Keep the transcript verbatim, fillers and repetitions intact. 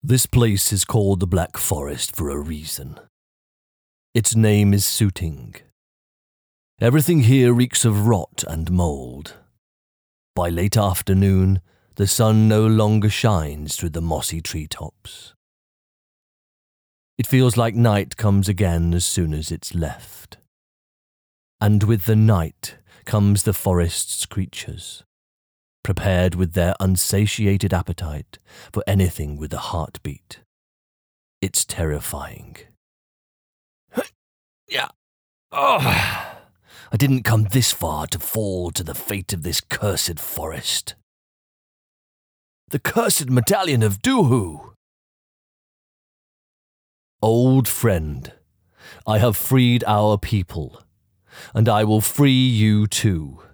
This place is called the Black Forest for a reason. Its name is suiting. Everything here reeks of rot and mould. By late afternoon, the sun no longer shines through the mossy treetops. It feels like night comes again as soon as it's left. And with the night comes the forest's creatures, prepared with their unsatiated appetite for anything with a heartbeat. It's terrifying. Yeah. Oh, I didn't come this far to fall to the fate of this cursed forest. The cursed medallion of Duhu! Old friend, I have freed our people, and I will free you too.